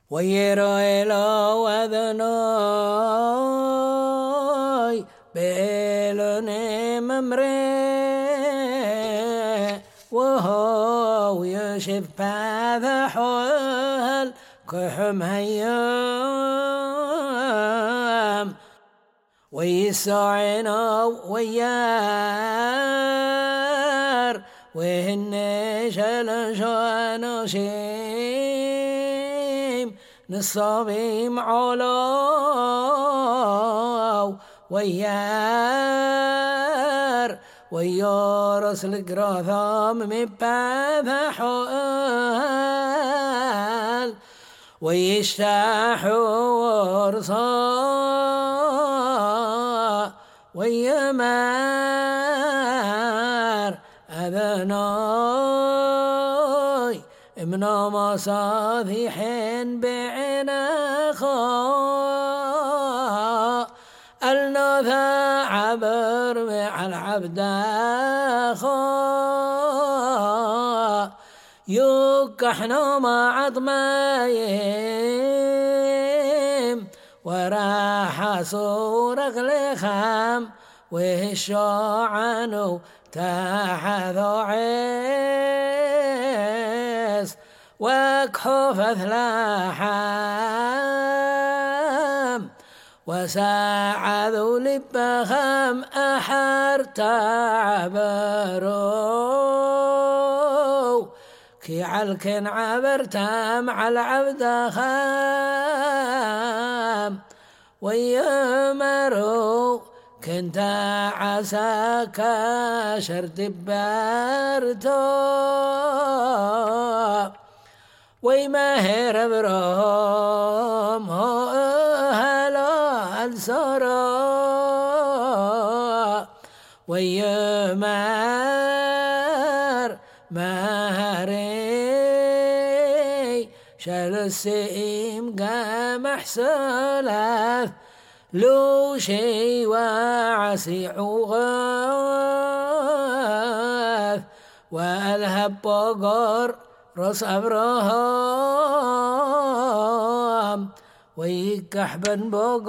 ويرو إلو وذنوي بيلوني ممري وهو يشف بذا حول كحم هيام ويسعنا ويار وهن شلشان شيم نصابيم علاو ويار ويارس القراثام مباذا حال ويشتاحوا ورصا ويمار أذناي من مصاذح بعناخا النثى عبر مع العبد خا يكحنا مع عظمايم وراح صورك لخام وهشعنو تحذو عيس وكحوف ثلاحام وساعذوا لبخام أحر تعبرو كي علكن عبرتا مع العبد خام ويمرو كنت عساك شرد بارتو ويمهر برهم هلا السرا ويمر مهري شال السئيم قام حسلاث لو شي وعسي عغاث والهب بقر رص أبراهام ويكح بن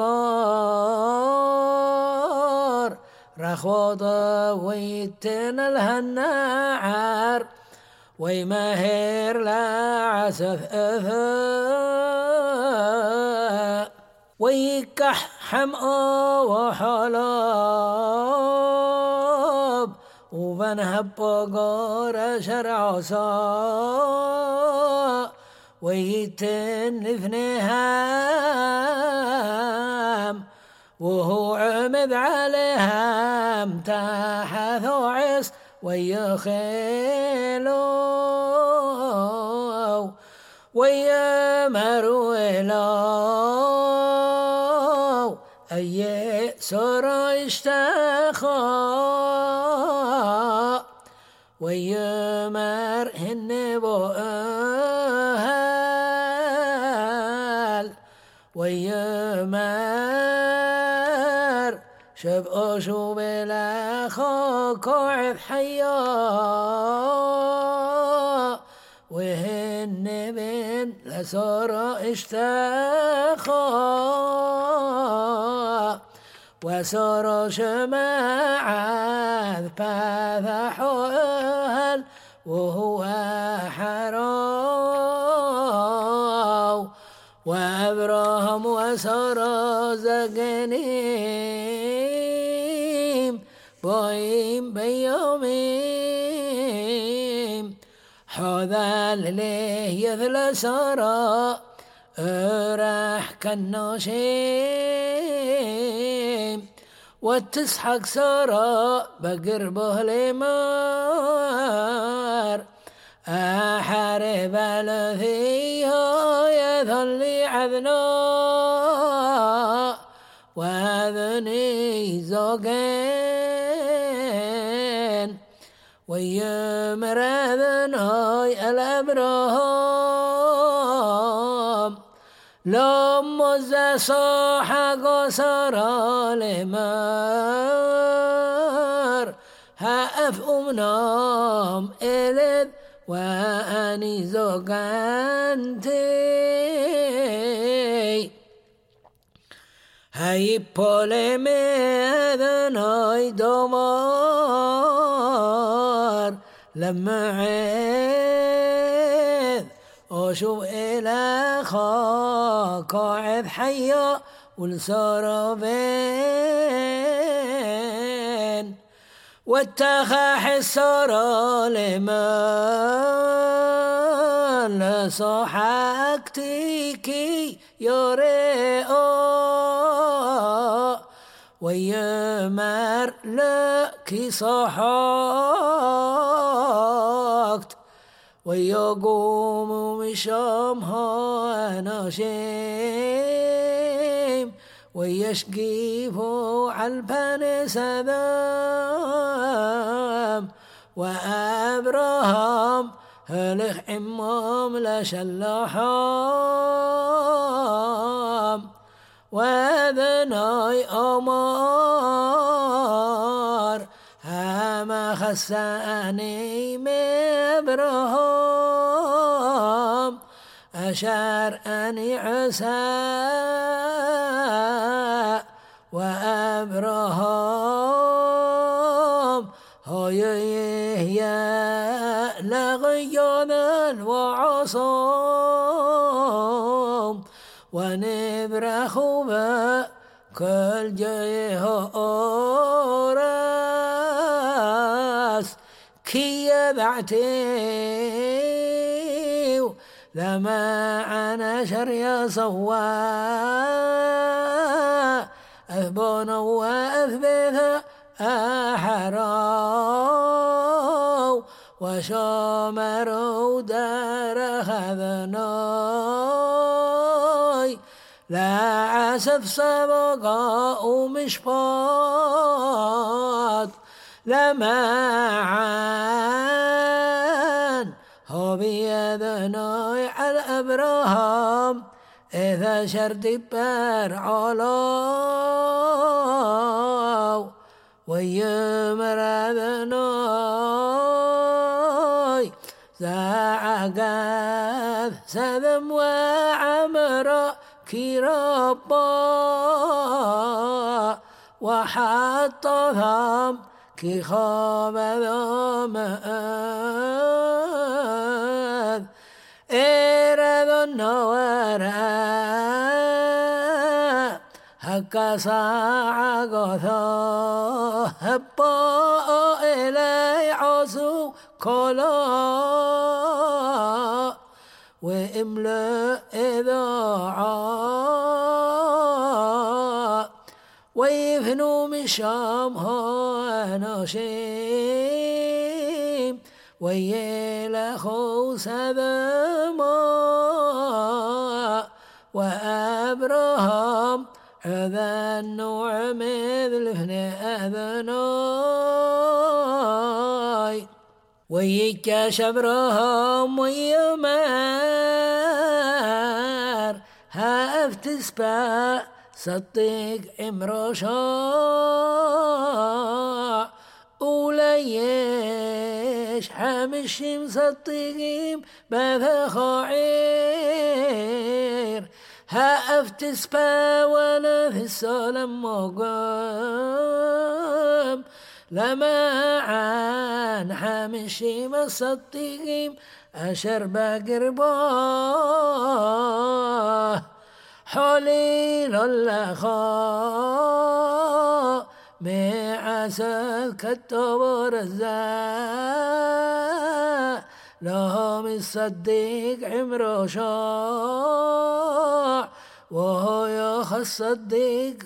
بقر رخوضة ويتن الهناعر ويمهر لا عسف أثاء ويكح حمأ وحلاب وبنهب بقر شرع صا ويتن اثنهام وهو عمد عليها امتاحث وعص ويخيلو ويمرو إلو أي سر اشتخى ويمر هنبو أهل ويمر شبقو شو بلا خوكوعث حيا وهن بن لسر اشتخى وسر شماعة فذحوهل وهو حراو وأبراهم وسر زقنيم بويم بيوميم حوذل ليه يذل سرى راح كالنوشيم وتسحق سرى بقربه لمار أحارب الذي يذل عذنا وأذني زوجين ويمر أذني الأبرهم لما صاح قصر لمار هأف أمنام إلذ وأني زوجانتي هاي بولي مذناي دمار لما عيد أشوف إلى قاعد حيا والسربين واتخاح السر لمن لصحكتكي يرئو ويمر لك صحكت ويقوم مشامها ناشم ويشقيفوا علبان سذام وأبراهام هلخ عمام لشلحام وذناي أمار هما خساني مبرهم أشار أني عسى وأبرهم هيا لغيانا وعصام ونبرخوا كل جيه أوراس كي بعتي لما أنا شريا صوا أثبونا وأثبتها أحراو وشامروا دار هذناي لا عسف سبقا ومشفاط لما عان هو بيدناي على أبراهام إذا شرد بار علاو ويمر ذناي زعقات سذم وعمر كربا وحطهم كي خاب ذمأذ إرد النور هكا ساعة قثا هبا إلي عصو كلا وإملأ إذاعا ويفنوا من شام هاناشيم ويلخوا سذما وأبراهام هذا النوع مثل أذناي ويكاش أبراهام ويمار هافت سبا صدق امرشا وليش حامش مصدقين بذا خعير هافت سبا ولا في السلام مقام لما عن حامشي مصدقين أشر بقرباه حليل اللخاء معسى كتب رزاق لهم الصديق عمرو شاع وهو يخ الصديق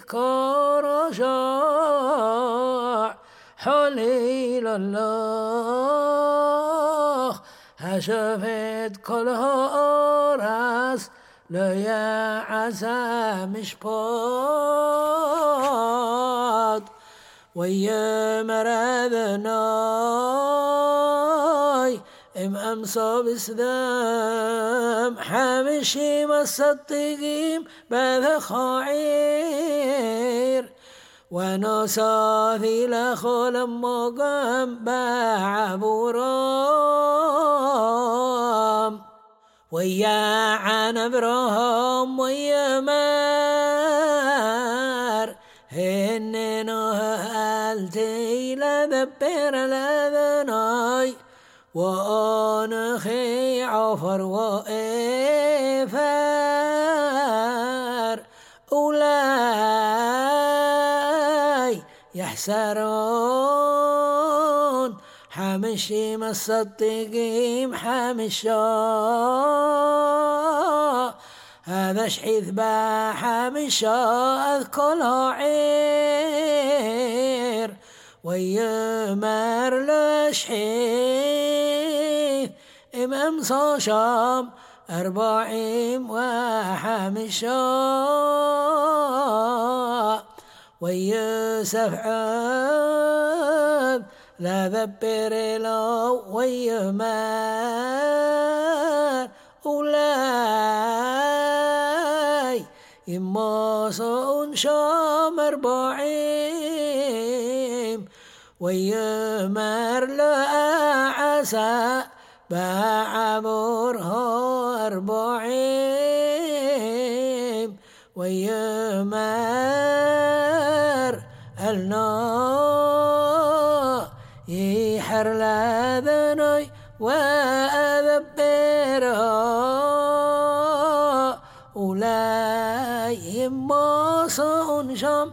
كرشاع حليل الله هشفت كلها راس ليا عسى مشباط ويا مرادناي ام امصى بسدام حامشي مصدقين بذا خعير ونصاثي لخلم مقام بعبورام ويا عن ابراهام ويا ما هننو هالتي لذبر لذناي وأنخي عفر وإفار أولاي يحسرون حمشي مصدقيم حمشا هذا شحيث بحمشا أذكله عير ويمر لشحيث إمام صاشام 40 وحمشا ويسف عاد لا ذبر له ويمار أولاي يماصون شام 40 ويمار لأعسى بعبره 40 ويمار النار يحر لذني وأذبره أولاي ماصون شام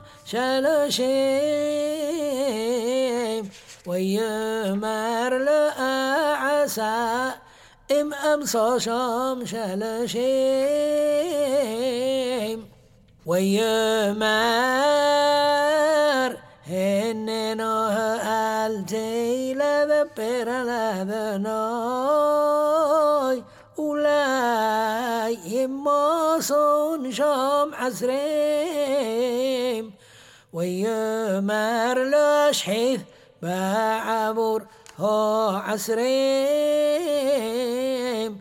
شلشيم ويمر لأعسى إم أمصى شام شلشيم ويمر هننو هالتي لذبر لذناي أولاي ماصون شام عسريم ويمر لشحيث بعبور هو عسريم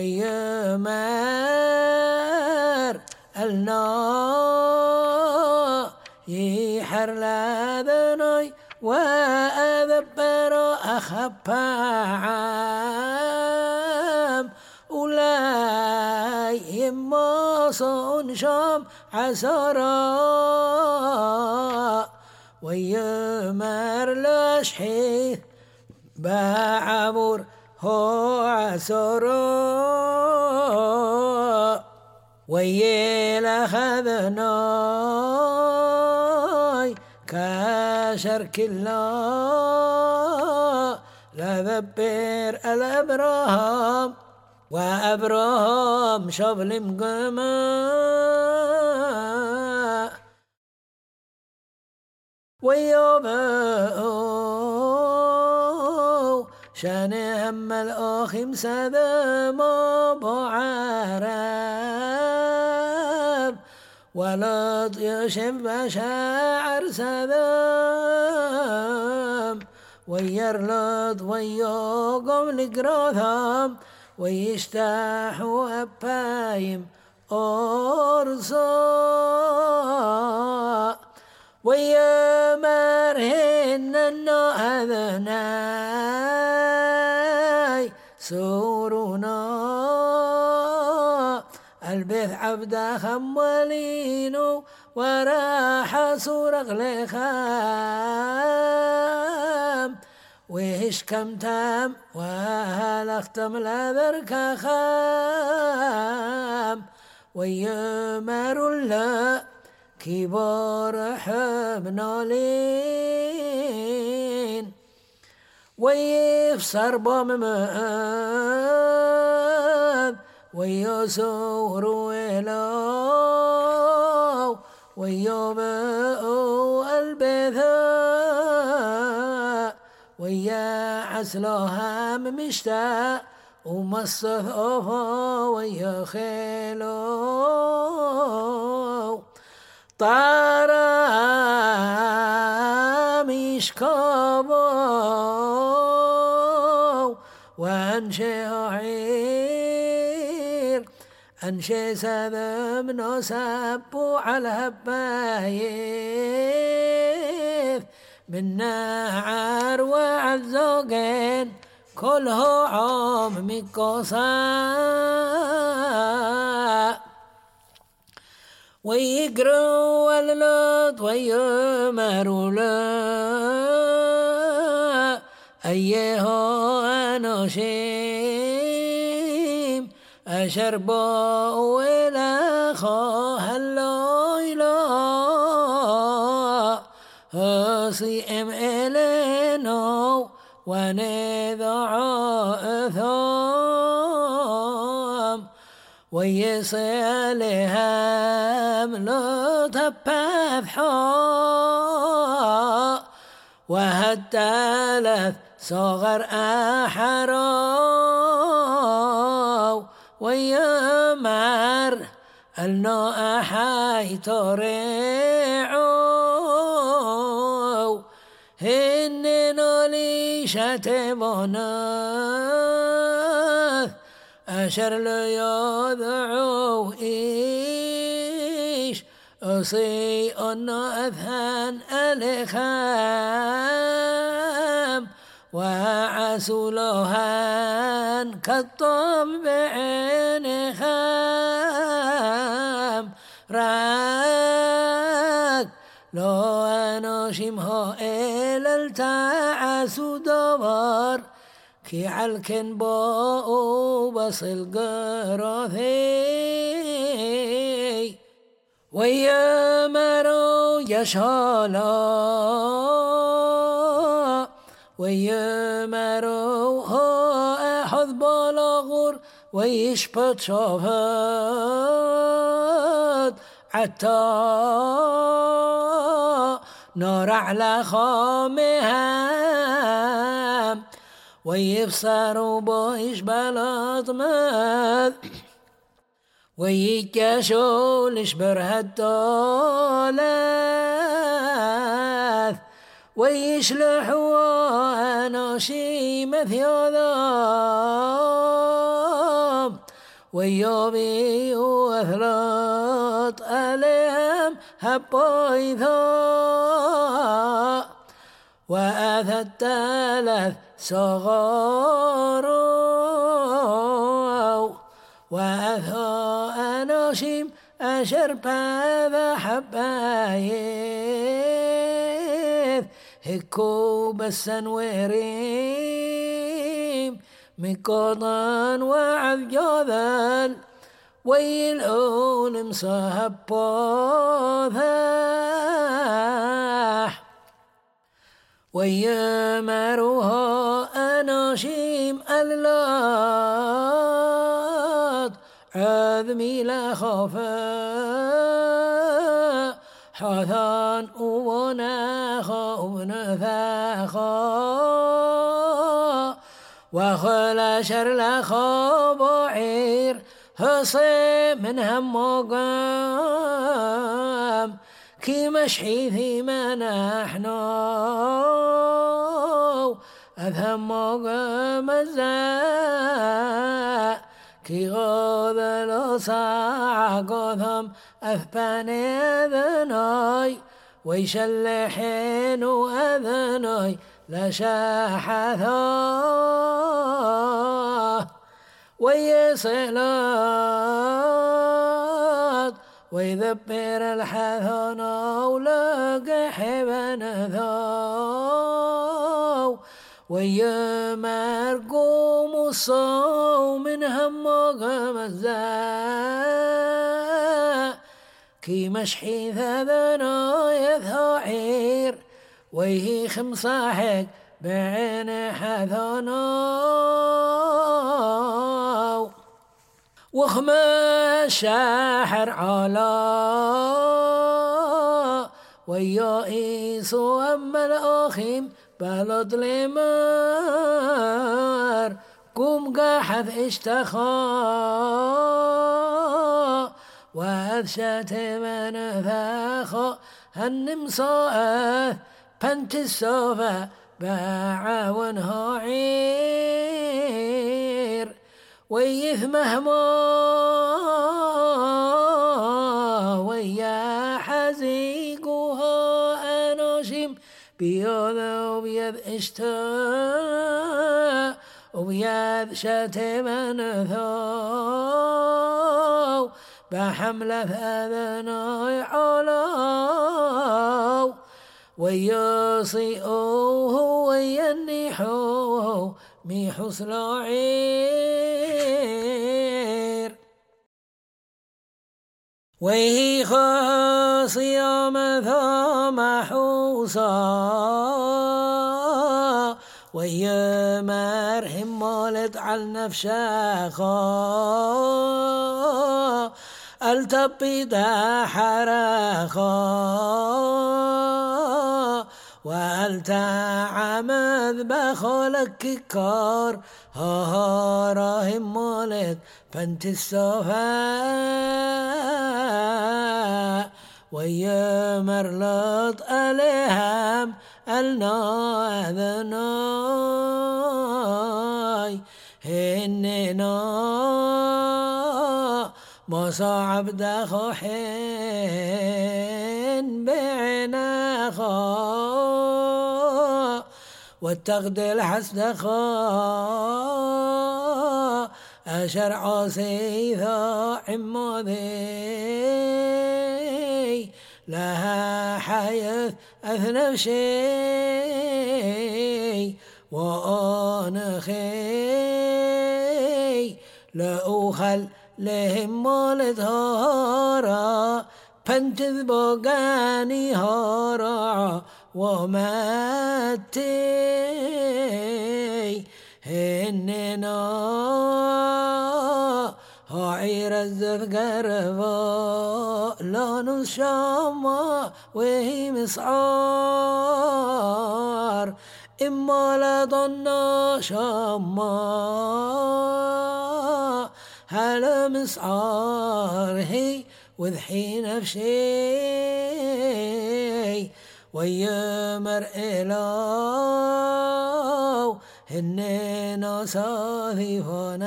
ويمر النار يحر لذني وأذبر أخبعام أولاي ماصون شام عسرا ويمر لشحيث بعبور هو عسرا ويلخذناي كشرك الله لذبر الأبراهام وأبراهام شبل مقما ويوبو شان هم الأخيم سذم بعرب ولد يشف بشاعر سذم ويرلد ويقوم لقراثام ويشتاحوا أبايم أرصا ويمرهن النهذناي سورنا البث عبد خمولينو وراح سورق لخام ويش كم تام وهل اختم لذرك خام ويمر الله كبار حبنالين ويفسر بمماد ويسور ويلاو ويوبئو البثاء ويا عسلها مشتاق ومصف أوفا ويا خيلو طارا مشكابو وانشي عير انشي سذم نسبو على هبايث من نعر وعالزوجين كله عام مكوسا ويقروا اللوط ويمروا له أيه أنوشيم أشربوا ولا الليلة هصيم إلينو ونذع أثام ويصلهم لو تبثحا وهالثلاث صغر أحرو ويمر النو أحي تريعو هننو لي شتمونث أشر ليضعو إيش أصي أنو أذهن ألخام وعسو لهن كالطم بعينخام راك لو أنوشمه إلى التعسو دبر كي علكن بو بصل قراثي ويمرو يشالا ويمرو هو أحذ بلاغور ويشبط شافت عتا نار على خامها ويبصروا بويش بلاط ماذ ويكاشوا لشبر هالدولات ويشلحوا أناشي مثياذام ويوبي وأثلاط عليهم هبايثا وأثى الثلاث صغاروا وأثى أناشيم أشرب هذا حبايث هكو بالسنويريم مقاطن وعذجاذل ويلعون مصاحب بوثاح ويمروها أناشيم اللات عذمي لا خفا حثان وناخا ونثاخا وخلاشر لخا بعير هصي من هم وقام كي مشحيثي ما نحنو أذهم وقام الزاء كي غاذل صاع قثم أثباني أذناي ويشلحين وأذناي لشاحثا ويصلات ويذبر الحثن ولقى حبن ثاو ويمرقوم الصوم من هم غمزاء كي مشحي ذنا يثعير ويه خمصاحق بعين حثنا وخما شاحر علا ويا إيسو أما الأخيم بلد لمار قوم قاحث اشتخا وأذشت من ثاخا هالنمصاء بنت السوفا باع ونها عير ويث مهما ويا حزيقها أناشم بيض وبيض اشتاء وبيض شتم نثاو بحملة أذناي علو ويصيئوه وينحوه ميحوس العير ويه خاصي مثام حوصا ويمرهم مولد على نفشاخا التبيد حرخا والتعمد بخلك كار هاراهم مولد فانت الصفاء ويمرلط عليهم الناذناي هننا مصعب دخو حين بعناخا والتغدل حسدخا أشرع سيثا عمودي لها حيث أثنى شيء وأنا خي لأخل لهم مولد هارا بنتذ بوغاني هارا وماتي هننا هعير الزفقرفا لا نشاما وهي مسعار إما لضنا شاما هلا مسعار هي وذحي نفشي ويمر إلاو هننا صافي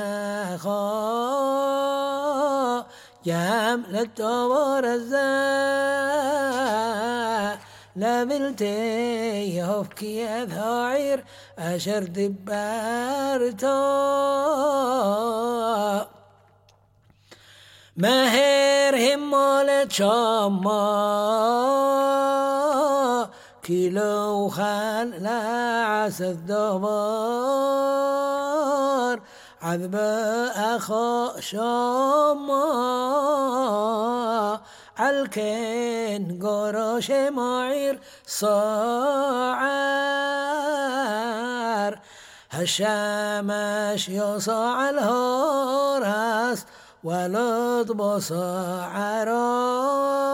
فناخا جام للتوار الزا لابلتي يهفكي أثاعير أشر دبارتا مهر همالت شاما كيلو خال لعس الدبار عذب أخا شاما عالكين قراش معير صاعر هالشمش يصاع الهراس ولد بصاعرا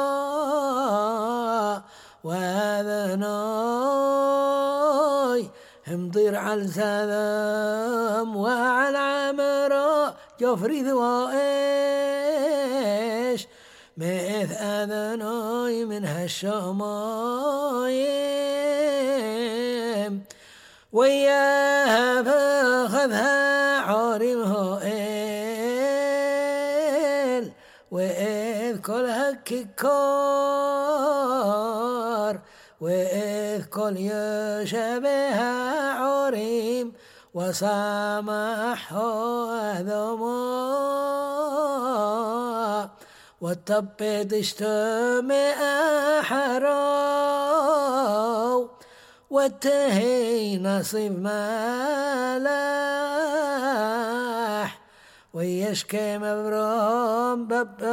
وذناي همطير على السلام وعلى عمرا جفري ذوائش مث أذناي من هالشمايم وياها فاخذها عارمها إل وإذ كل هككار وإذ كل يشبهها عريم وسامح هذا ما والتبت اشتمع حراو والتهي نصيب ملاح ويشكي مبروم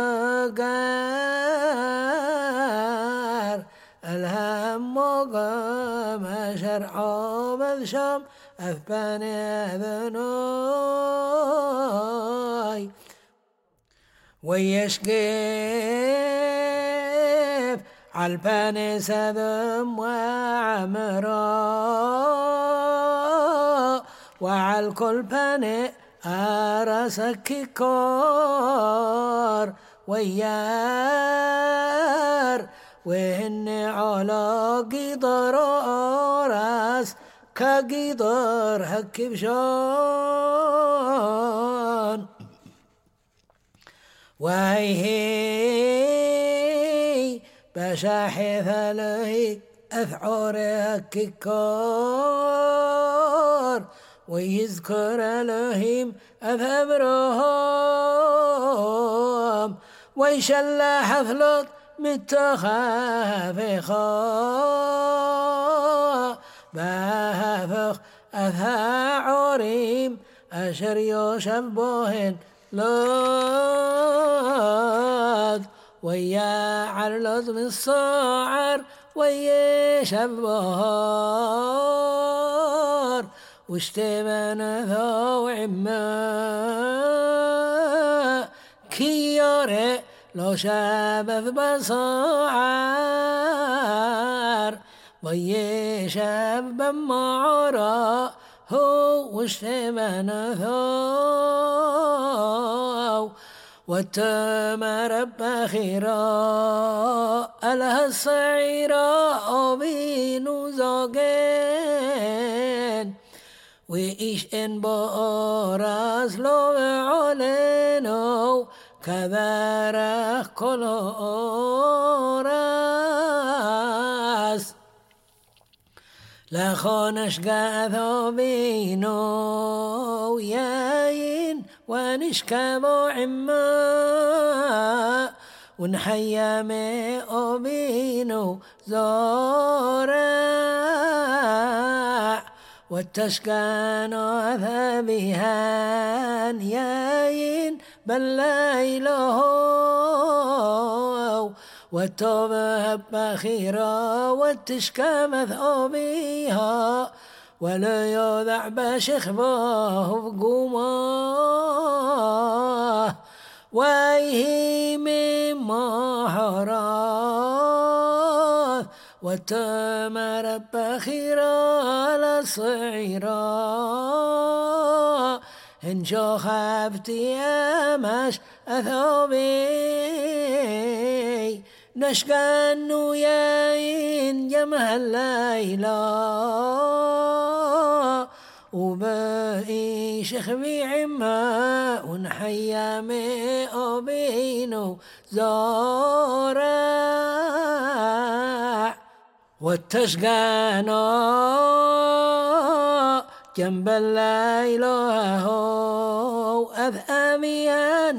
ببقار الهم وقام شرعو بذشم أثباني ذنوي ويشكيف عالباني سذم وعمرا وعالكل باني أرسك كار ويار وهن على قدر راس كقدر هكب شان وهي بشاحث له أثعور هككار ويذكر لهم أثبرهم ويشلح حفلط متخافخا بهفخ أثها عريم أشر يشبهن لوض ويا علط من الصعر ويشبهر واشتبن ذو عما كياري لو شابث بصعر ويشب معرا هو واشتبن ذو والتمر بخيرا أله الصعيرا أبين زوجين وإيش إن بأراس لو علينو كذرخ كل راس لخونش قاثو بينو ياين ونشكبو عما ونحيامي أبينو زورع والتشكانو ذبيهان ياين بالليله والتوبة بخيرا والتشكى بها ولا يوضع بشخبه بقومه ويه من محراث والتمر بخيرا لصعيرا إن شخفتي أمش أثوبي نشكن وياين جمه الليلة وباقي شخبي عما ونحيامي أبينو زارع والتشقانا جنب الليل هو أذأميان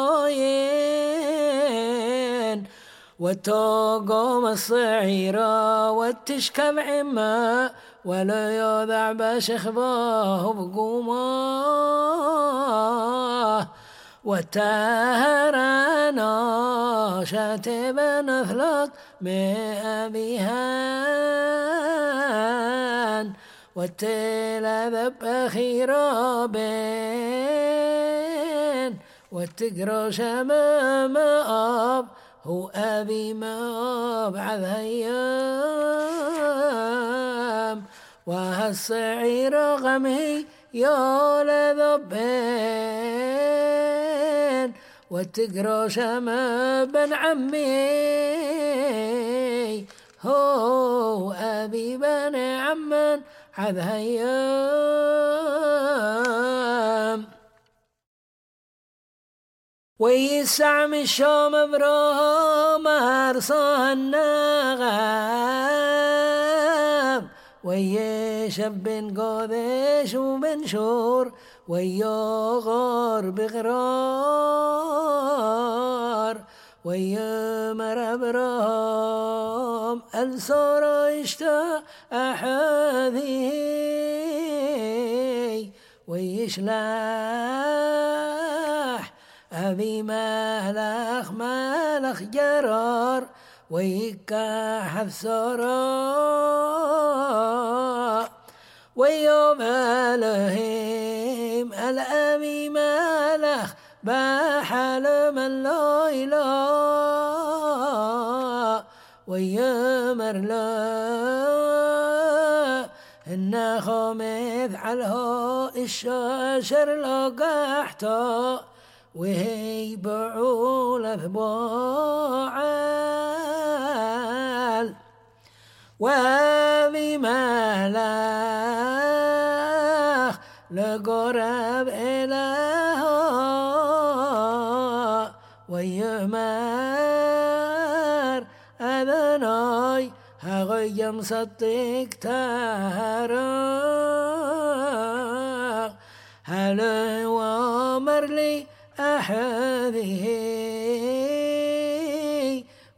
يوين وتقوم الصعيرة والتشكب عما ولا يوضع بشخبه بقومه والتهرانا شاتب نثلط بأبيهان والتلذب أخيرا بين والتقرى شمام أب هو أبي ما بعد هيام وهالصعير غمي يا لذبين والتقرى شمام بن عمي هو أبي بن عمان عذ هيام ويسعم الشام براهم أرصى النغام ويشب قادش وبنشور ويغار بغرار ويمر براهم الصار يشتاق أحذي ويشلاح أبي مالخ جرار ويكاح الثراء ويوم لهم الأبي مالخ بحل من لا إله ويمر لا إن خمث على الشاشر لقحته وهي بعول أثبوعال وبملاخ لقرب إلها ويمار أذناي هغي مصدق تهرق هل وامر لي أحذه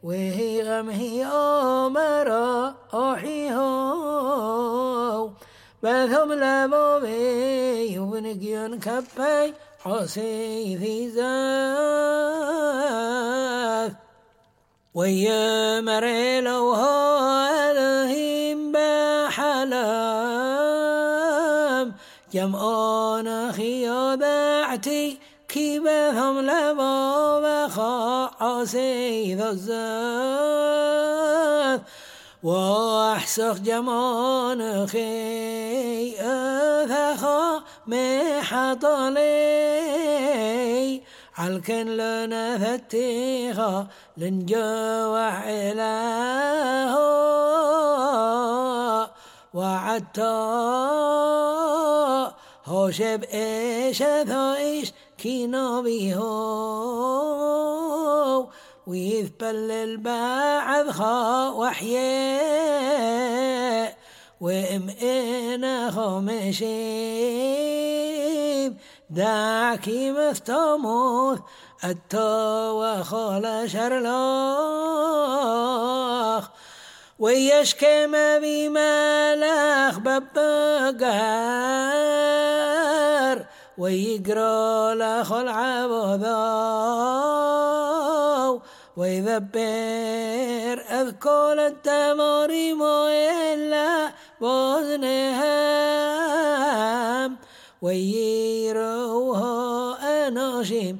وهي غمهي أمرا أحيهو بثم لبوبي وبنقيون كبي حسي في ذات ويمر لو هالهم بحلام جمعون خيابعتي كيبهم لبوب خاصي ذا الزات واحسخ جمعون خي أثخا محطلي عالكن لنا ثتيخا لنجوع إله وعدتا هوشب إيش ثويش كينو بيهو ويثبل البعض خا وحياء وإم إنا خمشيب داكي مفتموث التو خال شرلاخ ويشكم بمالخ ببقار ويقرأ لخ العبوذاو ويذبر أذكول التماريم إلا بوزنهم ويروها أناشيم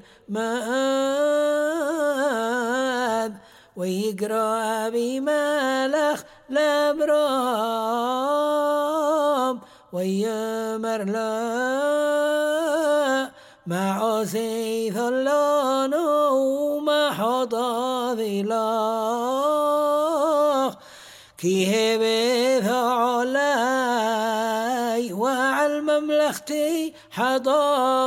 مآذ ويقرأ بمالخ لبرام ويمر لا مع سيث اللون ومحط ذلاخ كي هبث علاي وعلى مملختي حطا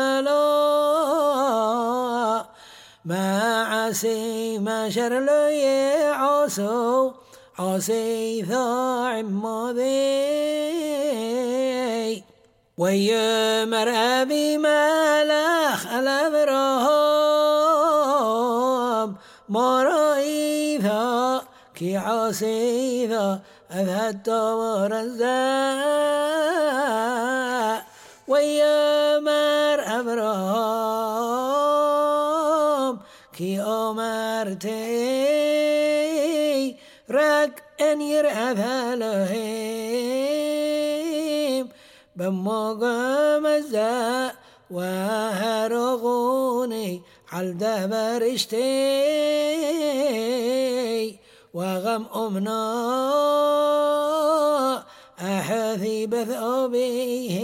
غذلا مع سيما شرلي عصو عصي ثاع ماذي ويمر أبي مالخ الأبرام مرأيثا كي عصيثا أذهت ورزاء ويمر أبرام كي أمرتي رك أن يرأى لهم بمقام الزاء وهرغوني على دبرشتي وغم أمنا أحثي بثوبيه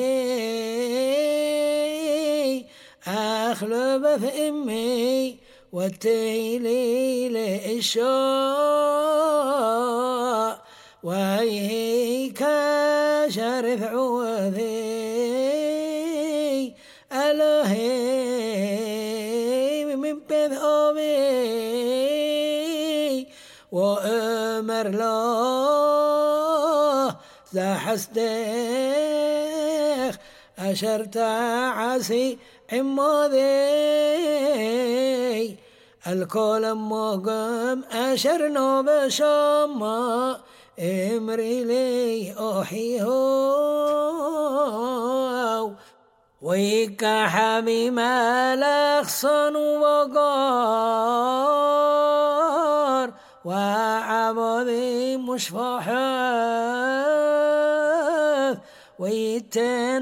أخلو بث أمي والتيلي للشاء وهي كشرف عوذي ألهي من بثوبي وأمر له زحستيخ أشرت عسي عماذي الكل مقام أشرنا بشما امري لي أحيهو ويكح بمالخ صن وقار وعبدي مشفحات ويتن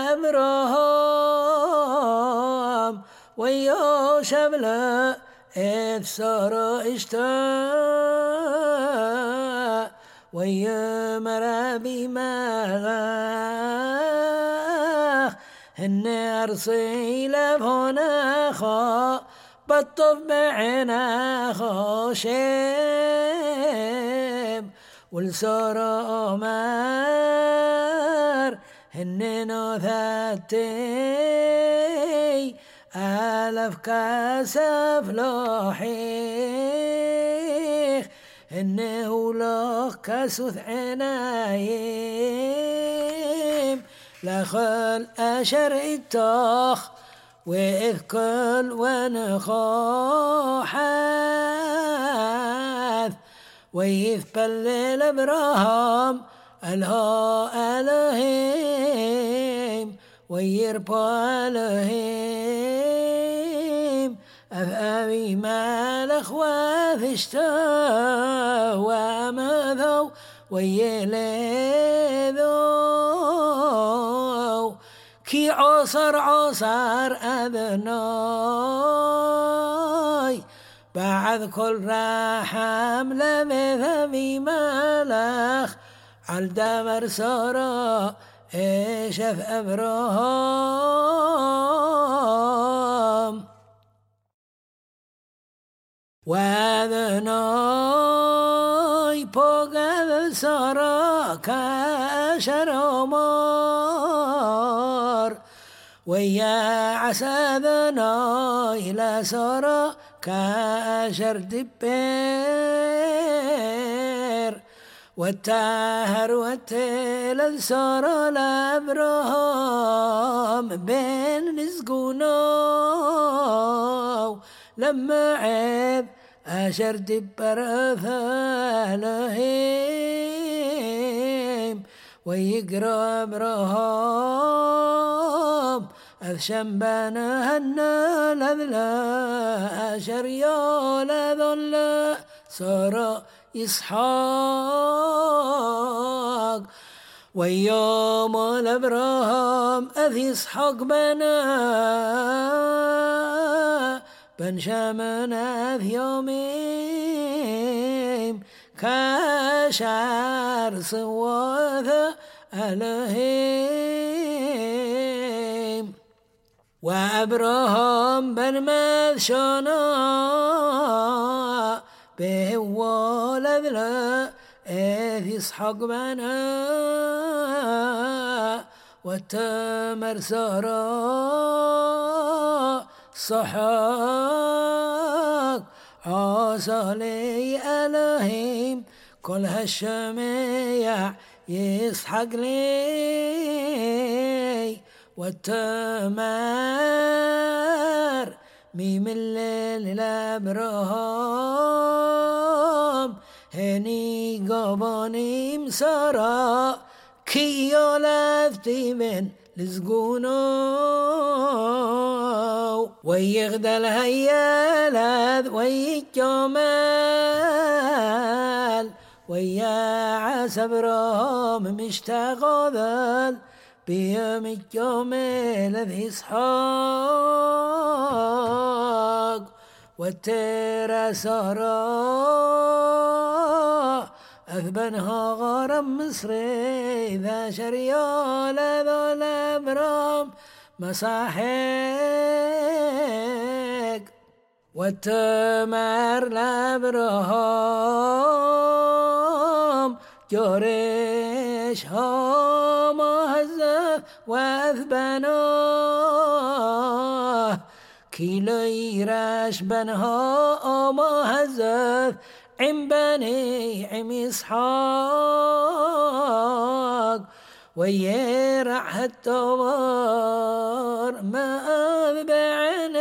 لأبرهام ويوشب لا إثار اشتاء ويمر بمالخ هن أرصي لفناخا بطف بعناخا شيب والسور أمار هن نوثاتي ألف كاسف لوحيخ إنه لوخ كسوث عنايم لخل أشر التوخ وإذ كل ونخوحا ويثبل ابراهام الها الهيم ويربو الهيم أفأبي مالخ وفشتا ومذو ويلذو كي عصر أذناي بعد كل رحم لمذهبي مالخ عالدمر سارا إيشف أبراهام وذناي بوغذ سارا كاشر عمر ويا عسى ذناي لسارا كاشر دبير والتاهر والتيل سار الأبراهام بين نسقونا لما عيب أشر دبر ثالهيم ويقرأ أبراهام أذشم بنهنا لذلا أشر يولا ذلا سار إسحاق ويوم الأبراهام أذ إسحاق بن شمنا في يومين كاشار صواث ألهيم وأبراهام بن مذشنا به ولد لا إذ إسحاق بنا والتمر سارا صحاق عاصى لي ألهيم كل هالشميع يسحق لي والتمر ميم الليل الأبراهام هني قباني مسارا كي يولفتي من لزقونو ويغدى الهيالات ويجمال ويا عسبرهم مشتغل بيوم الجميل ذي إسحاق والتيرا سارا أثبنها غرم مصري ذا شريال ذو الأبرام مساحق والتمر الأبرام جوريش هام هزف وأثبناه كيلي راش بنها ما هزف عم بني عم إسحاق ويرع التمر ما أذبعن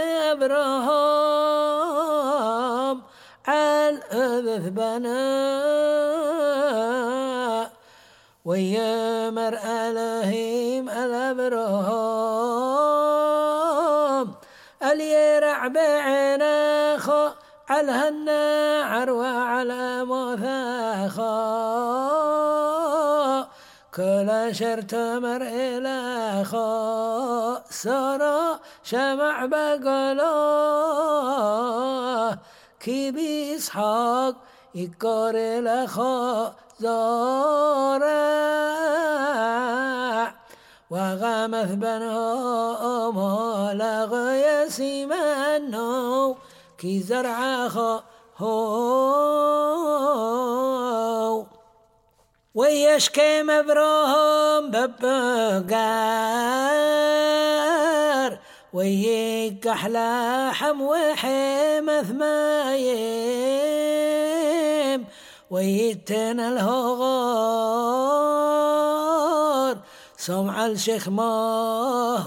أبراهام عن أذث بنا ويمر ألهيم الأبراهام اليرع بعينخو على النعر وعلى مثاخا كل شر تمر إلى خا سرى شمع بقلاه كي بإسحاق يكار لخا زارع وغمث بنها ما لغى يسيمنو كي زرعها هو ويشكي مبروهم ببقار ويكح لحم وحمث مايم ويتن الهغار سمع الشخماه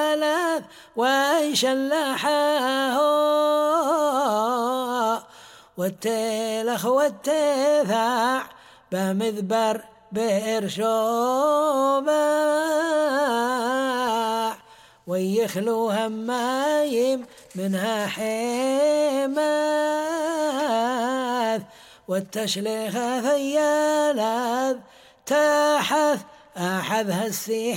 وثيالات ويشلحها والتلخ والتفاع بمذبر بئر شوباع ويخلو همايم منها حماث والتشليخ ثيالات تحث أحذها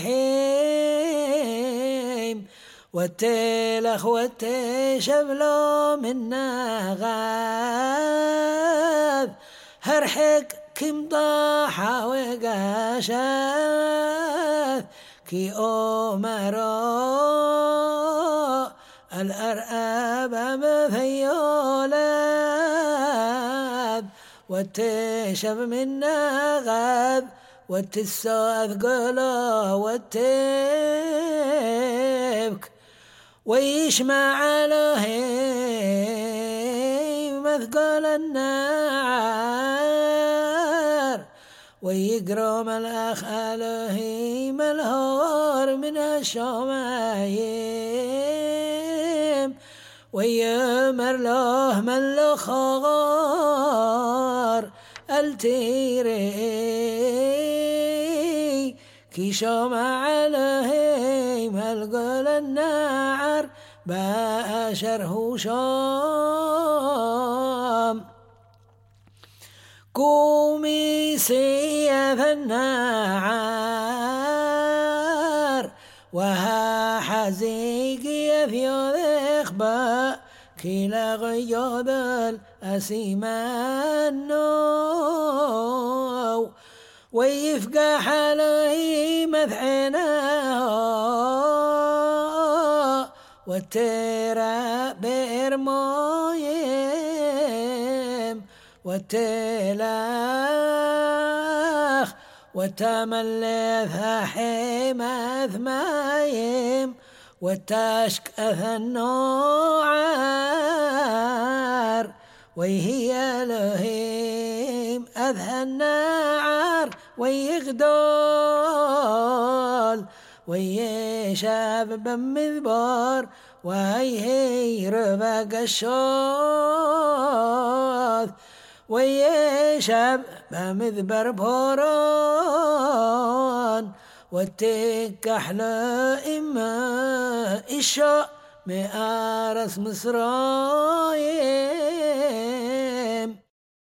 السحيم والتلخ والتشبلو منا غاث هرحك كم ضاحا وقاشاث كي أمرا الأرآب مثيولاد والتشب منا غاب والتساث قلا والتبك ويشمع عليه مثقال النار ويقرم الأخ عليه ملهور من الشمايم ويمر له من الخغار التيري كي شمع عليه ملقل النار باشره شام قومي سيف النار وها حزيقي في ذخبا كلا غياض الأسيمان ويفقح عليه مثعناه والتيرا بإرمايم والتلاخ والتملث حماث مايم والتشكث النوعار وهي لهيم أذهى النعار ويغدال ويشاب بمذبار وهي ربق الشوث ويشاب بمذبر بوران والتكحل إما إشاء مآرس مصرايم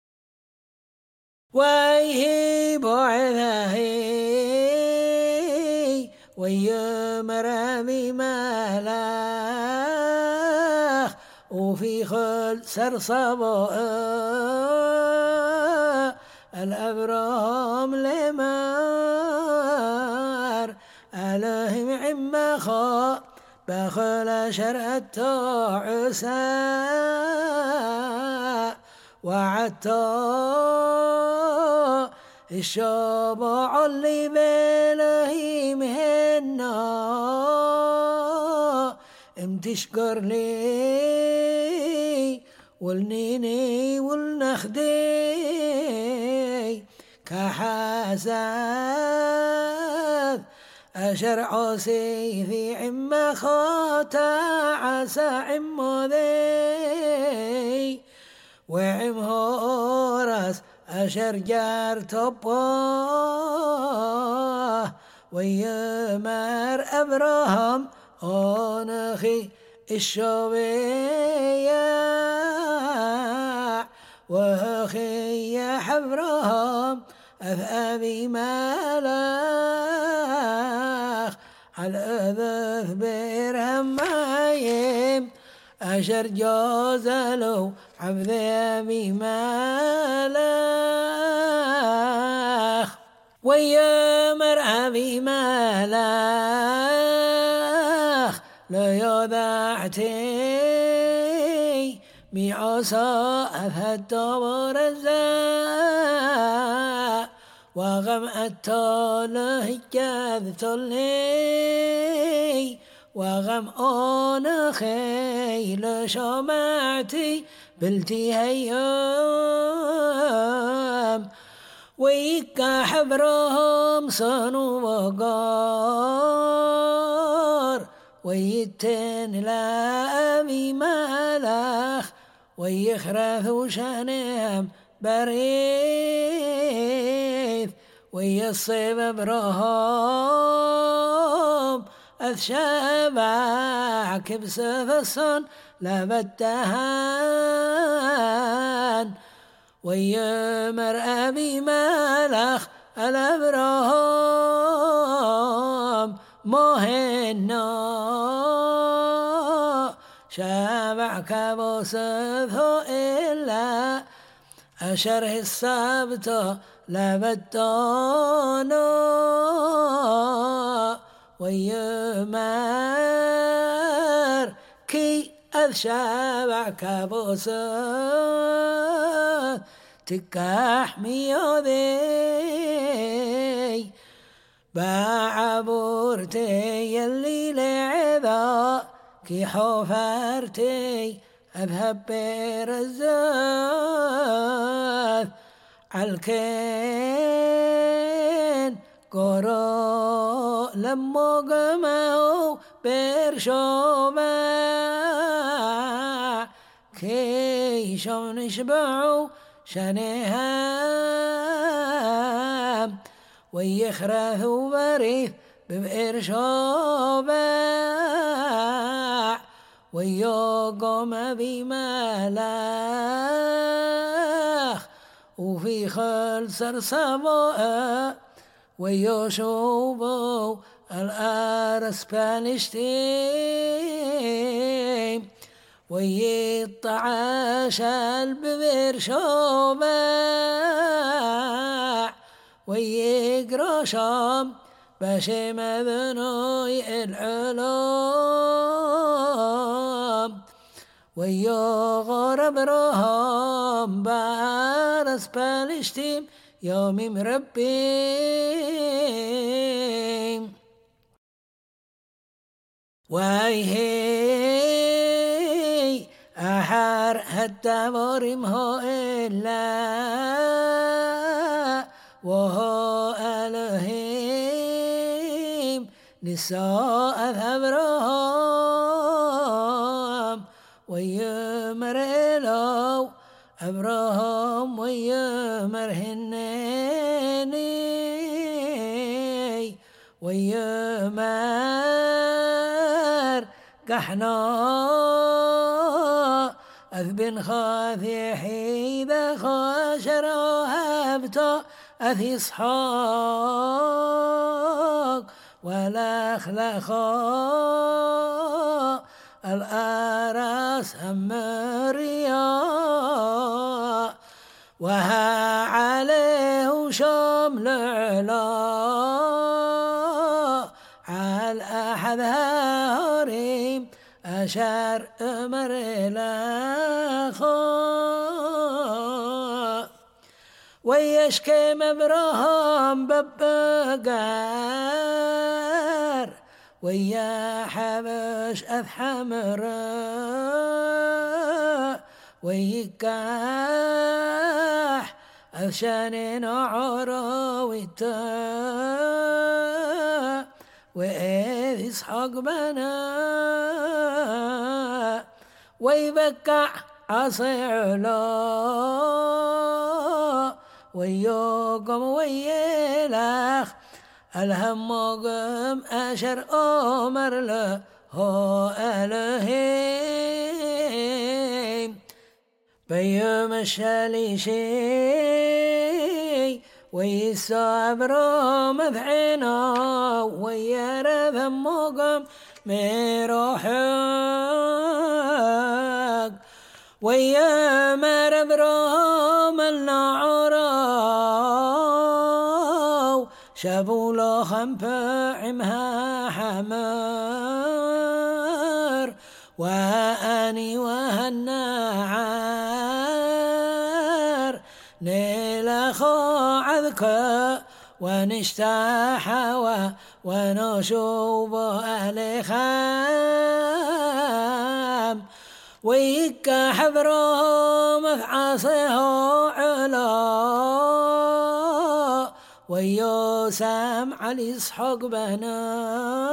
ويه بعثه ويمر بملاخ وفي خل سرصباء الأبرام لمار ألهم عمخا بخل شرعت عساء وعتا الشبع اللي بلهيم هنا امتشكر لي والنيني والنخدي كحاساث أشرع سيفي عم خاتا عسى عم ذي وعم هورس أشرجار طباه ويمر أبراهام أنخي الشبيع وأخي حبرهم أثابي ملاخ على أذف بيرهم مايم أشر جوزلو عبد أبي ملاخ ويامر أبي ملاخ لا يضعتي بعصا أفهد ورزاء وغم التاله جذت لي وغم أنا خيل شمعتي بلتي هيام ويكا حبرهم صنو وقار ويتن لا أبي ملاخ ويخرث شانهم بريث ويصيب برهم أثشابع كبس فصن لبدهان ويمر أبي مالخ الأبرهم مهنا شابع كبوسثه إلا أشره السبت لبدانا ويمر كي أذشابع كبوسث تكاح ميوذي بعبورتي يلي لعبا كي حفرتي أذهب برزاث عالكين قرو لما قموا برشوبا كي شو نشبعوا شنهم ويخرثوا بريث ببئر شوبا ويقوم بملاخ وفي خل سرسباء ويشوبوا الأرس بالشتيم ويطعش الببر شوبا ويقرشم بشي مذنوي العلوم ويغرب رهم بارس بالشتيم يومي مربي ويهي أحر الدبورم هو إلا وهو ألهيم نساء أبراهام ويمر إلو أبراهام ويمر هنيني ويمر قحنا أذبن خاذي حيذا خاشر وهبتا أذي صحاق ولا خلقا الأراس أمريا وها عليه شمل علا على أحد هاريم أشار أمر الأخا ويشكي مبرهم ببقار ويا حبش أذحمر ويكاح أذشانين عرويتا وإذ يسحق بنا ويبكع عصيعلا ويوقم ويلاخ الهم قم أشر أمر له هو ألهيم بيوم الشاليشي ويصابر مذعنا ويرى ذم قم مروحك ويا برام النعرا شابوا له خنفعمها حمار وأني وهالنعار نيل خاعذك ونشتاح ونشوب أهل خام ويكا حبرهم عصيه علا ويوسام علي اسحق بهنا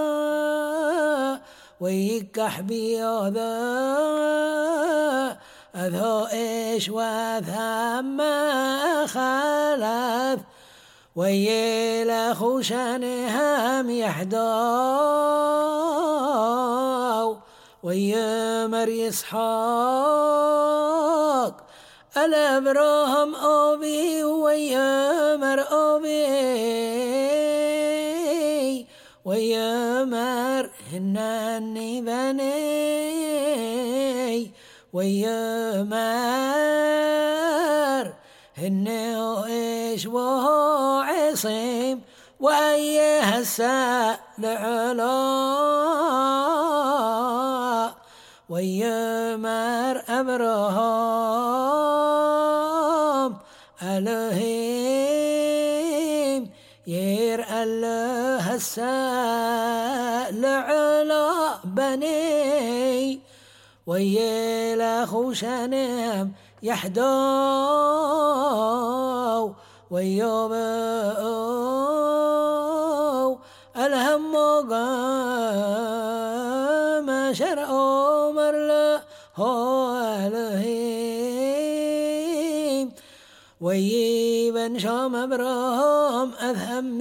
ويكا حبيضا أذو إيش وثم خلف ويلا خوشانهم يحدو ويمر يسحاق الأبرهم أبي ويمر أبي ويمر هناني بني ويمر هنو إيش وهو عصيم وأيه الساء لعلا ويمر أبرهم ألهيم ير الله الساء لعلا بني ويلا خوشانهم يحدو ويوبو الهم قام شرع عمر له الهيم ويبن شام ابراهيم اذهم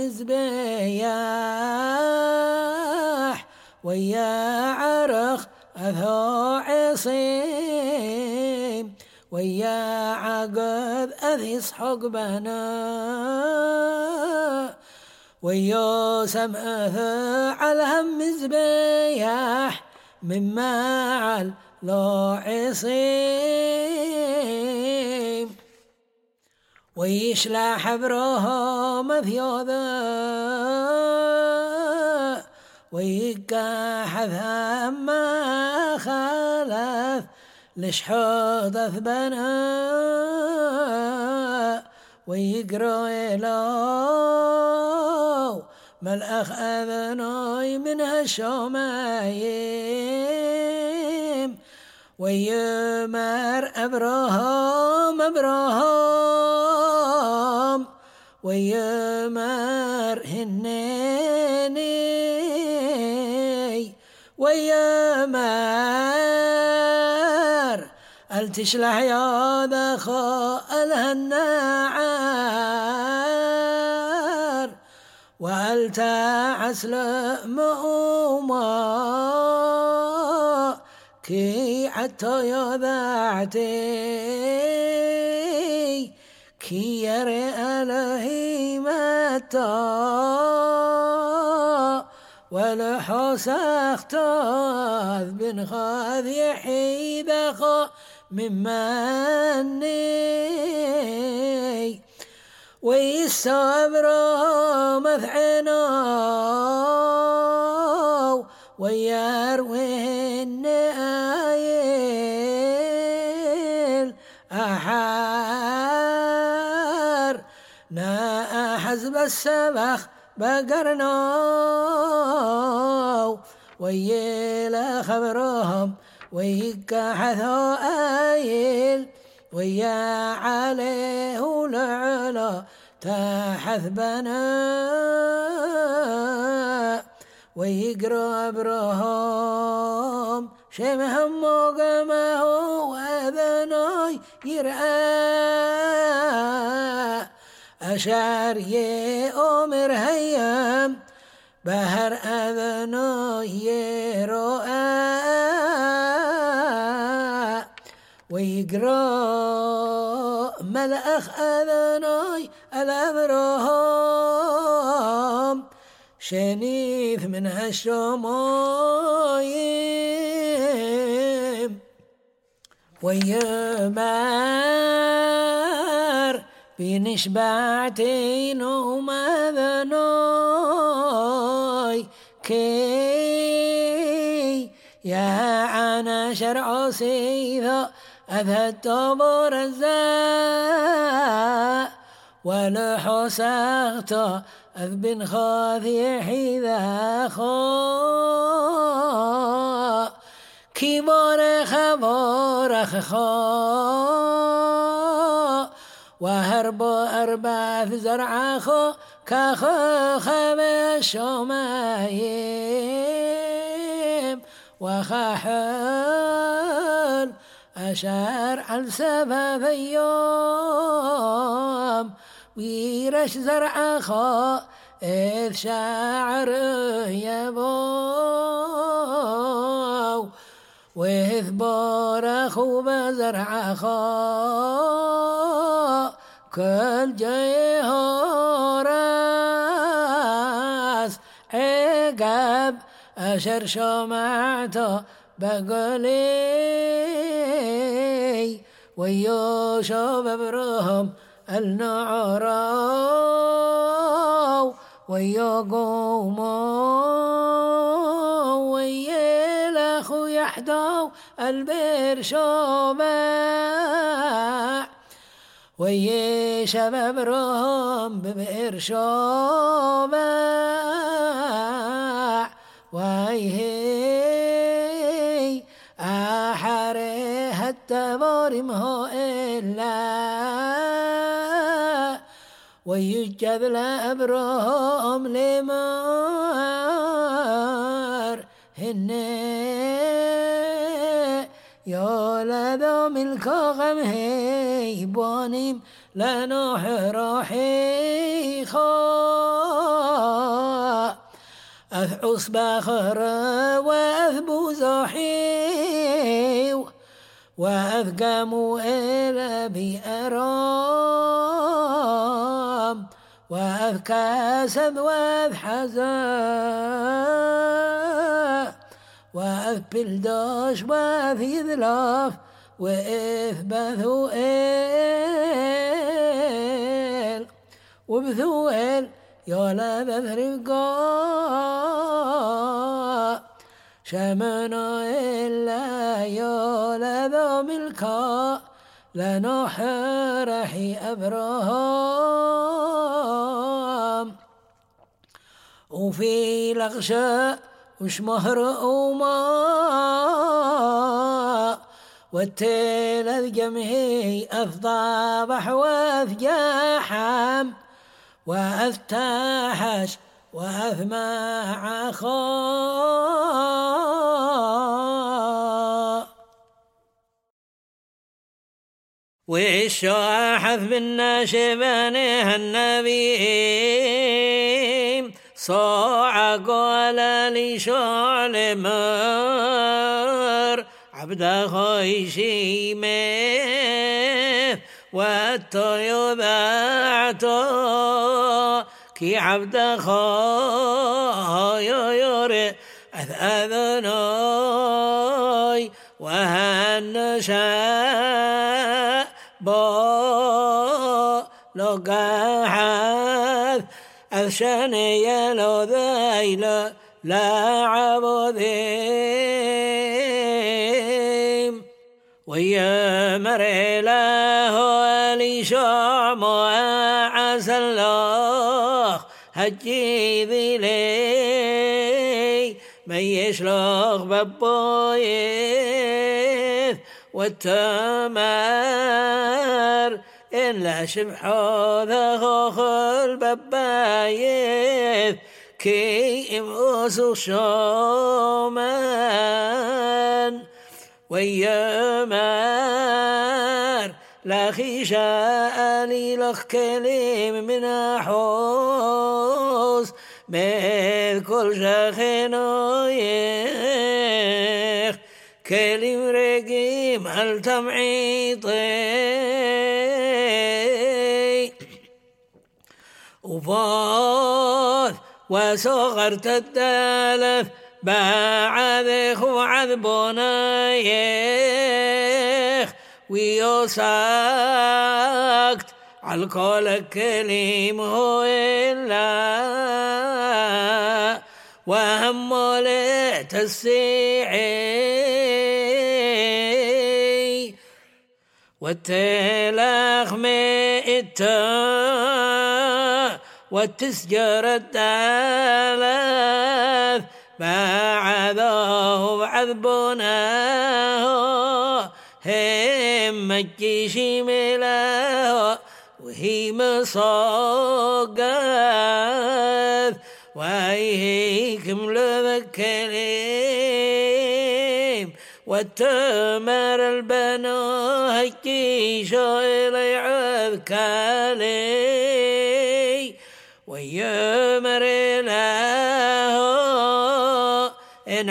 مزبياح ويا عرخ أذو عصيم ويا عقب أذي اسحق بنا ويا سمعه على هم زبياح مما عل لو عصيم ويشلح برهم ثيوذا ويقاح ثم خلف لشحوط ثبنا ويقرأ إلو ملأخ أذناي من هالشومايم ويمر أبراهام ويمر هنيني ويمر التشلح يا ذخو الهناعر والتعس لمؤما كي عتو يذعتي كي يري ألهي متى ولحوس اختاذ بن خاذ يحيد خو ممني ويستبر مثعنا ويروي النايل أحار نا حزب السبخ بقرنا ويلا خبرهم ويكحثوا آيل ويا عليه لعلا تحث بنا ويقرأ برهم شمهم وقمه وأذناي يرأى أشعر يأمر هيام بهر أذناي يرأى ويقرأ ملأخ أذناي الأبرهم شنيف من هالشمايم ويمر بنشبعتين ومذناي كي يا عنا شرع سيثا أذهت برزاء ولحسغت أذ بن خاذي حذا خا كي بارخ خا وهرب أرباث زرع خو كخو خبش شمايم وخحل أشار على سبب يوم ويرش زرع خا إذ شاعر يبو وإذ بارخ وبزرع خا كل جيهورس عقب أشر شمعته بقولي ويو شباب برهم النعراو ويو قومو ويلخو يحدو البير شومع ويا شباب رهم ببئر شومع ويهي أحري حتى بارمه إلا ويجب لأبرهم لمار هني يولدوا ملك غمهي بونيم لنوح روحي خا أثعص بخر وأثبو زحي وأثقم إلى بأرام وأثكاسب وأثحزا وأثبلدوش وأثيذلاف وإثبثوا إل وبثوا إل يولا بثرقا شمنا إلا يولا ذو ملكا لنوح رحي أبراهام وفي لغشاء وش مهر وما والتيل الجمهي أفضابح وأفجاحم وأفتحش وأثمع خاء والشاحث بالناشبانه النبي صاع قال لي شعل مر عبد خيشي ميث والطيبعتو كي عبد خاير أذناي وهنشا با لقاحث أذشني لو ذيل لا عبذيم ويا مري له لي شعم وعسى الله هجي ذي من يشلخ ببويث والتمر إن لا شبحو ذخوخ الببايث كي إموسو شومان ويامر لا خيشاء لي لخ كلم من أحوس من كل شخنويخ كلم رقيم هل تمعيطي وفاث وصغرت الدالث بعذخ وعذبونايخ ويوساكت على كل كلمه إلا وهم ليت السيعي والتلاخ مئتا والتسجر الثلاث بعذاه بعذبناه هم الجيشي ملاه وهي مصاقاث وهيكم لذكريم والتمر البنو هكيشو إلي عذكالي ويمر له إن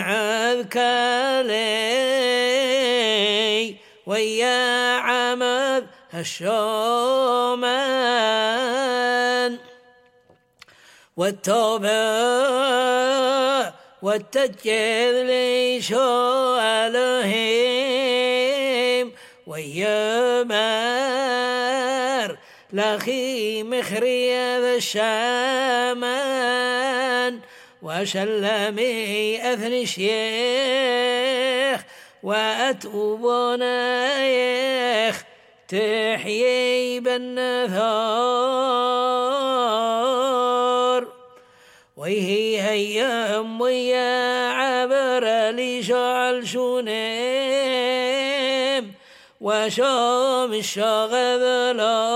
عذكالي ويا عمد الشومان والتوبة والتجذ لي شو ألهيم ويمر لخي مخري ذا الشامان وشلمي أثني شيخ وأتوب نايخ تحيي بالنثار وهي هيام ويا عبر لي شعل شونيم وشوم الشغذلا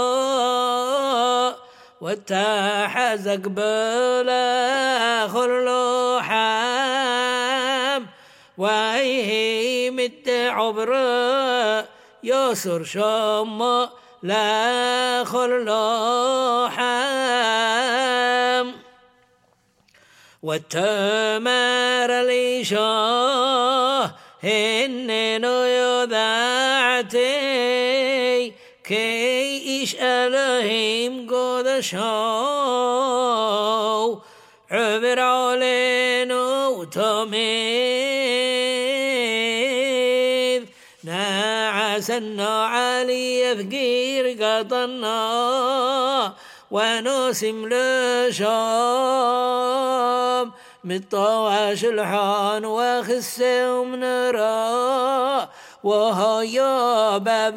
والتحزق بلا خلو حام وهي مد عبر يسر شم لا خلو حام والتمر لي شاه إنه يذاعتي كي إشألهم قد شاو عبر علينا وتميذ نعسنا علي ثقير قطنا ونسم لشام مطواش الحان وخسهم نرى وهيا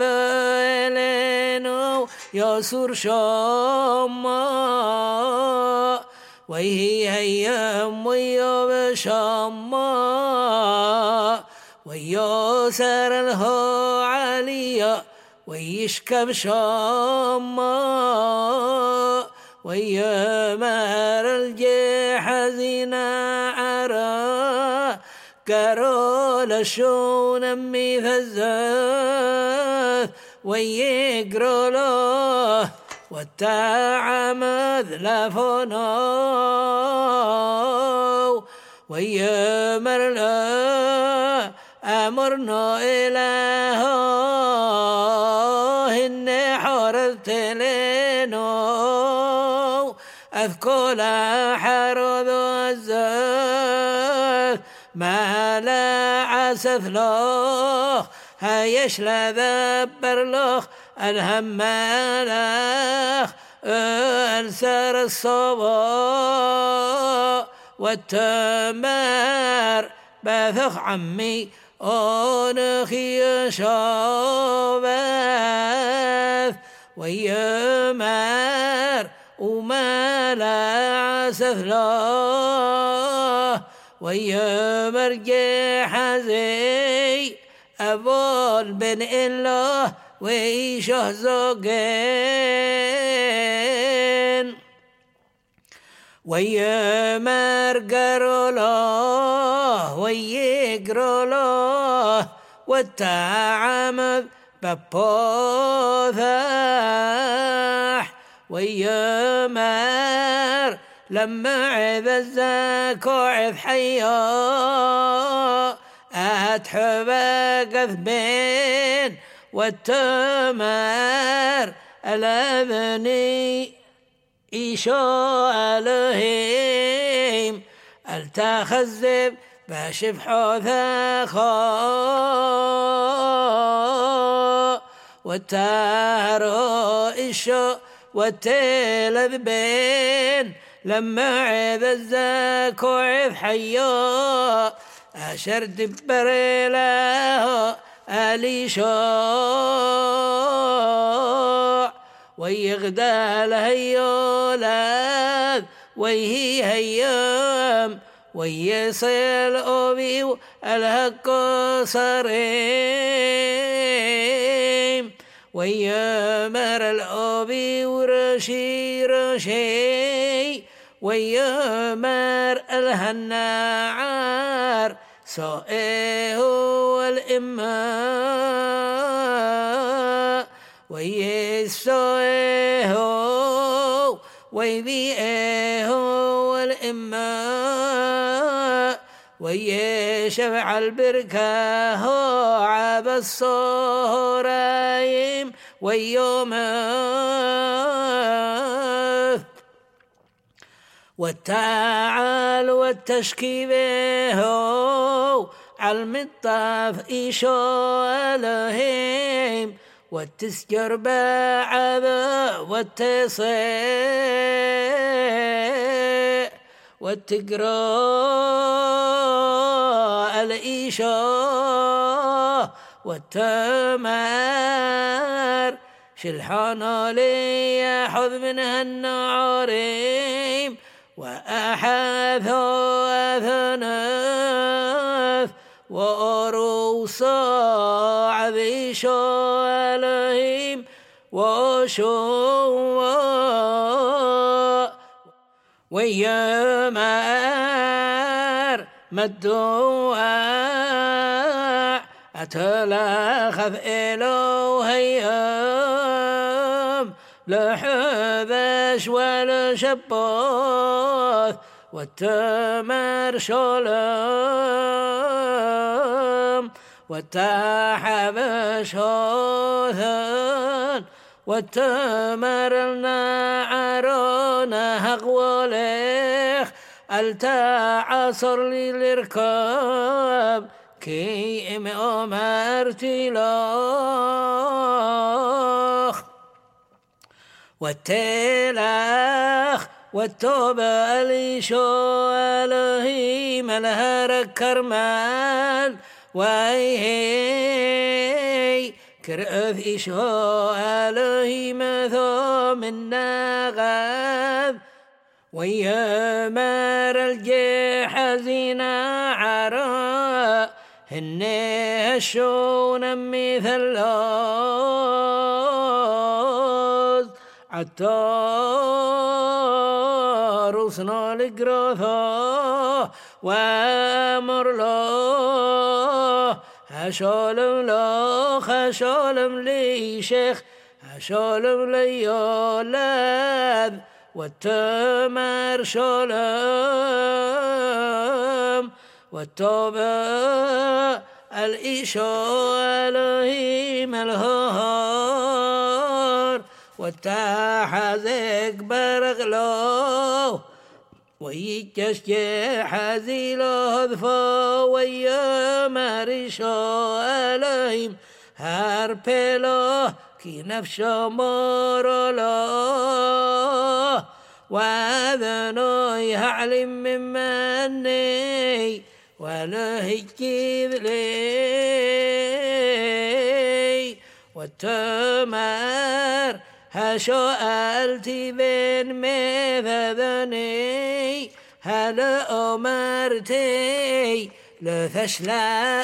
بابلينو يسر شاما وهي هيام ويا بشاما ويا سر الهو عليا ويشكب شاما ويا مار الجحزنا عرا كرول شون مثزاث ويقرو له والتعمد لفنو ويمر له أمرنا إله إن حرثت لنا أذكر حرذ الزاث ما لا عسث له هيش لذبر له الهم له أنسر الصبا والتمر بثخ عمي أنخي شابث ويمر وما لا عسث له ويمر حزي أبول بن الله ويشه زوجين ويمر قروا له ويقروا له والتعمد ببوثاح ويمر لما عذ الزاك وعذ حيا أتحبك ذبين والتمر الأذني إيشو ألهيم التخذب بشف حوثاخا والتهرو إيشو والتلذبين لما عذ الزاك وعذ حيا أشر دبر له أليشو ويغدى الهيولاد ويهي هيام ويصل أبي الهك صريم ويمر الأبي ورشي رشي ويمر الهناعار سائه والإماء ويسائه ويبيئه والإماء ويشفع البركة عاب الصهرايم ويوم والتعال والتشكيبه علم الطاف إيشو ألهيم والتسجر بعض والتصيء والتقراء الإيشو والتمار شلحان لي يحظ منها النعريم وأحاث أثناث وأروصا عذيشو ألهيم وشوا ويمار مدوع أتلاخذ إلوهيم لحذش والشباث والتمر شلم والتحبش هوثن والتمر النعرون هغوليخ التعصر لي الركاب كي أمرتي لخ والتلاخ والتوبة ليشو ألهيم الهرك كرمال ويهي كرأف إيشو ألهيم ثوم النغاذ ويمار الجحزين عراء هني هشون مثل عطار وصنا لقراثا وامر له هشولم لخ هشولم لي شيخ هشولم لي يولاد والتمر شولم والتوبة الإيشو ألهيم الهار والتحزق برغلو ويجشجح زيلو ذفو ويمارشو ألهيم هاربلو كي نفشو مورلو وأذنو يعلم ممني ولهجيذ لي والتمر هشو ألتي بين مذذني هل أمرتي لثشلا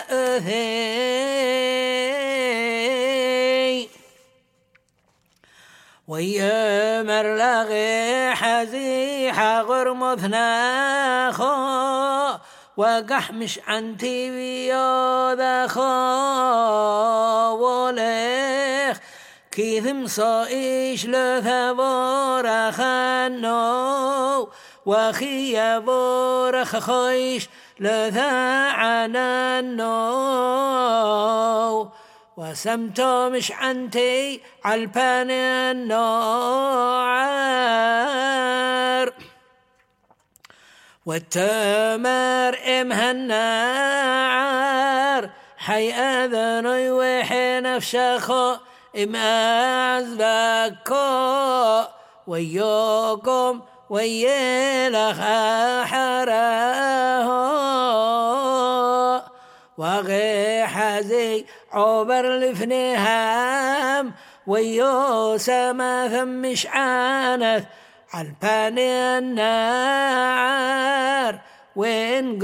أثي ويمر لغي حزيح غرمثناخو وقحمش عنتي بيوذاخو وليخ كيثم صائش لثبور خانو وخي بورخ خويش لثعنانو وسمتو مش عنتي عالبان النوعار والتمر امهنعار حي اذني وحي نفشخو امازبكو ويوكم ويلخ حراه وغي حزي عبر لفنهم ويو سما ثمش عانث عالباني النار وين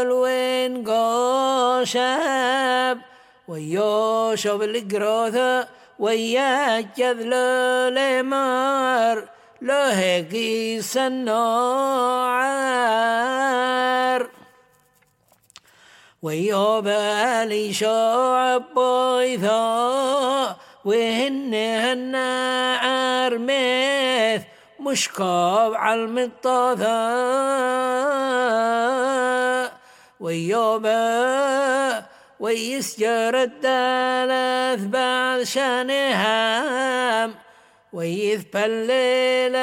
قل شاب ويو شوف القروثة ويا جذل لمار لهقي النوعار ويوبالي شعب بويثا وهن عرميث مشكوب على المطاثا ويوبا ويسجر الدالث بعد شانهم ويثبلل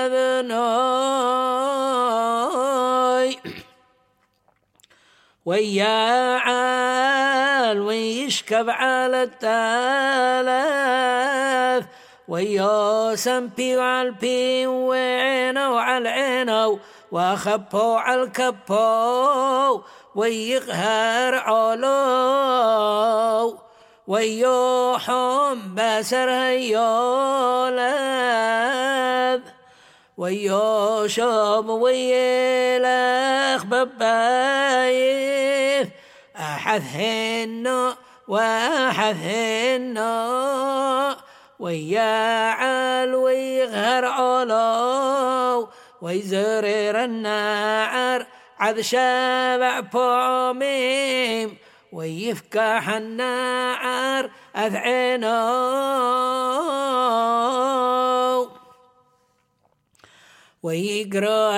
الأذنوي ويعال ويشكب على التالث ويوسمبي على البي وعينو على العينو وخبو على الكبو ويقهر علو ويوحم بسر هيولد ويوشم ويلخ ببايث أحثهن وأحثهن ويعال ويغهر علو ويزرر النعر عذ شابع بوميم ويفكح النعر أذعنو ويقرأ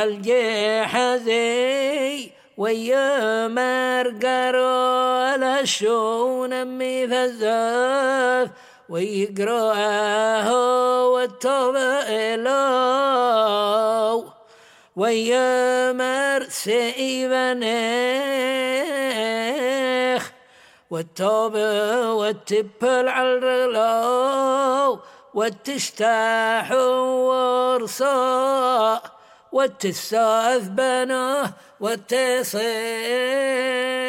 الجحزي ويمرقروا الشون ميث الزاف ويقرأه والتوبئلو ويمر سيبنيخ والتوبة والتبل على الرغلو والتشتاح ورصاء والتساث بناه والتصيح